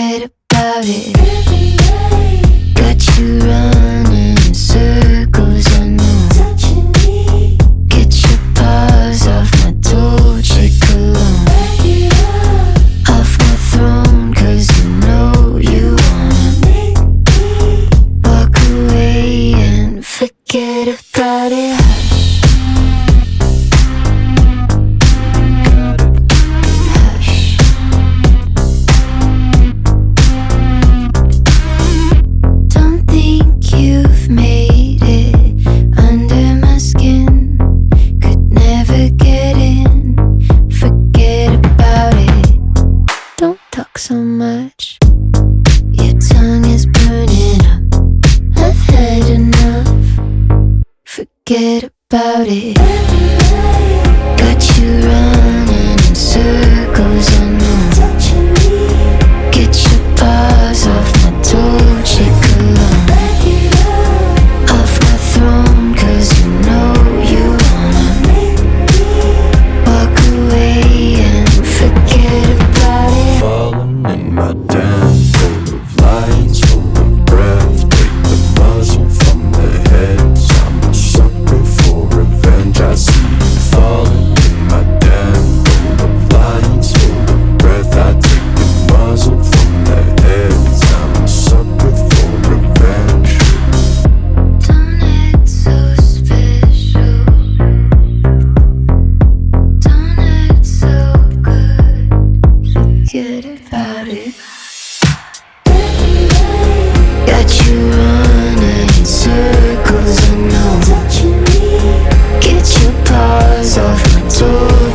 forget about it. Got you running in circles, I know. Get your paws off my Dolce cologne, off my throne, 'cause you know you wanna walk away and forget about it. So much, your tongue is burning up. I've had enough. Forget about it. Got you running in circles, I know. Get your paws off my Dolce cologne, off my throne, 'cause you know you wanna walk away and forget about it. In my dance, full of lines, full of breath. Take the muzzle from their heads. I'm a sucker for revenge. I see you falling in my dance, full of lines, full of breath. I take the muzzle from their heads. I'm a sucker for revenge. Don't act so special. Don't act so good. Forget about it. Got you running in circles, I know. Get your paws off my toes.